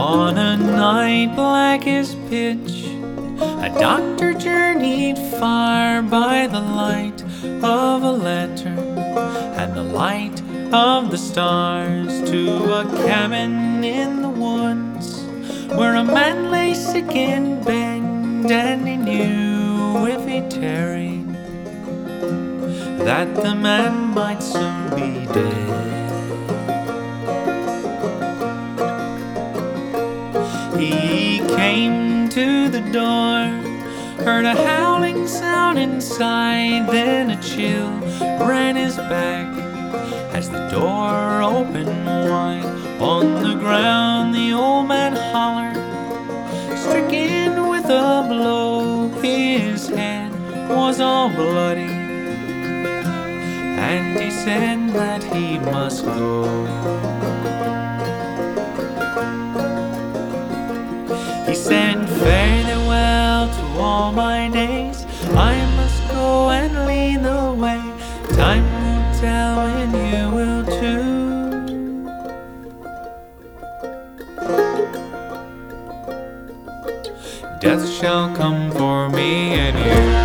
On a night black as pitch, a doctor journeyed far by the light of a lantern and the light of the stars to a cabin in the woods where a man lay sick in bed, and he knew if he tarried that the man might soon be dead. He came to the door, heard a howling sound inside, then a chill ran his back as the door opened wide. On the ground the old man hollered, stricken with a blow. His head was all bloody, and he said that he must go. He said, fare thee well to all my days, I must go and lead the way. Time will tell when you will too. Death shall come for me and you.